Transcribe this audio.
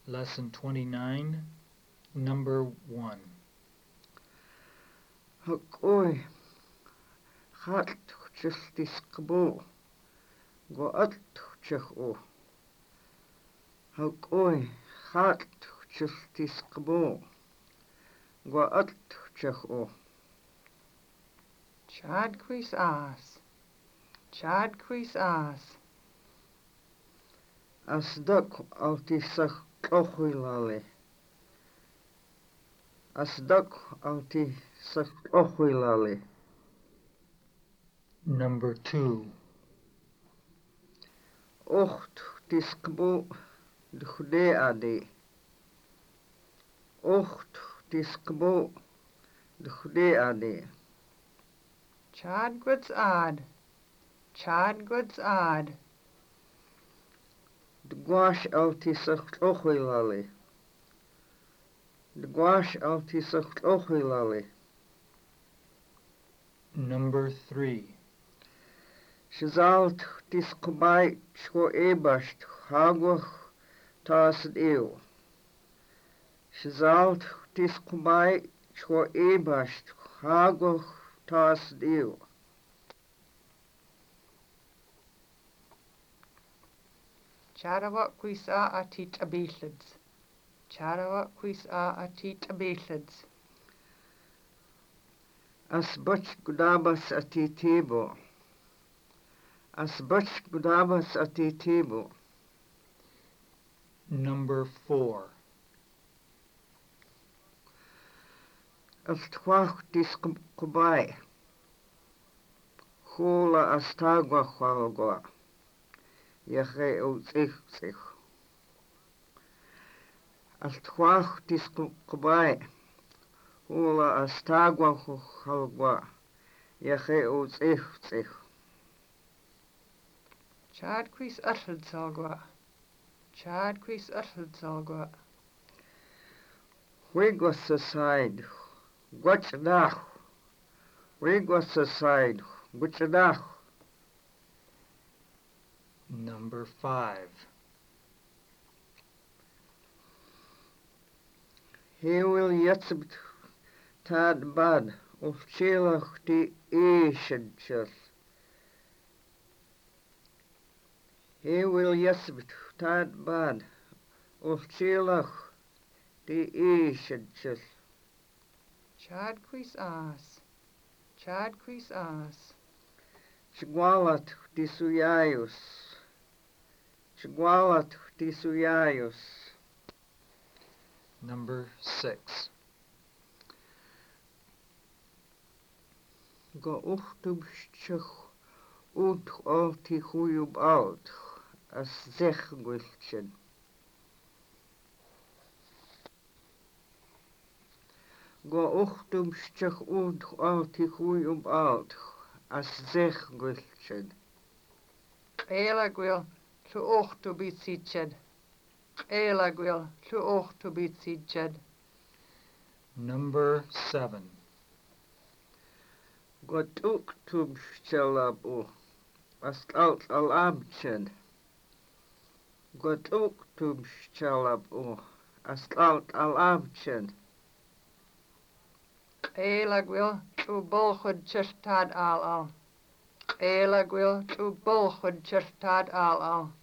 Lesson 29, Number 1. Hakoi, hat justis kabo, go at checho. Hakoi, hat justis kabo, go at checho. Chad quis as. Chad quis as. As duck altisach ochilale. As duck altisach ochilale. Number 2. Ocht diskbo de chude ade. Ocht diskbo de chude ade. Chad goods ad. Chad goods ad. De gwash altisach ochilale. De gwash altisach ochilale. Number 3. Shazalt diskobai chwo ebasht hagwach tasd eeuw. Shazalt diskobai chwo ebasht hagwach tasd eeuw. Chadawa quis a tit abelids. Chadawa quis a tit abelids. As butch gudabas ati tebo. As butch gudabas ati tebo. Number 4. As twach diskobai. Hola as tagwach walgwa. Yache o zich. As twach diskobai. Hola as tagwach walgwa. Yache o zich. Chad quis uttled salgwa. Chad quis uttled salgwa. Wig was aside. Gwachdach. Wig was aside. Gwachdach. Number 5. He will yetsebt tad bad. Of chilach die eeshedjes. He will yetsebt tad bad. Of chilach die eeshedjes. Chad quis as. Chad quis as. Chigualat disuyayus. Chigualat disuyayus. Number 6. Go uchtubschich ut alti huyub alt. As zeg gwilchen. Go uchtubschich ut alti huyub alt. As zeg gwilchen. Ela gwil to och to be sitched. Ela gwil to och to be sitched. Number 7. Go uchtubschelabu. As alt alabchen. Go uchtubschelabu. As alt alabchen. Ela gwil to bulchud chirtad al. Ela gwil to bulchud chirtad al.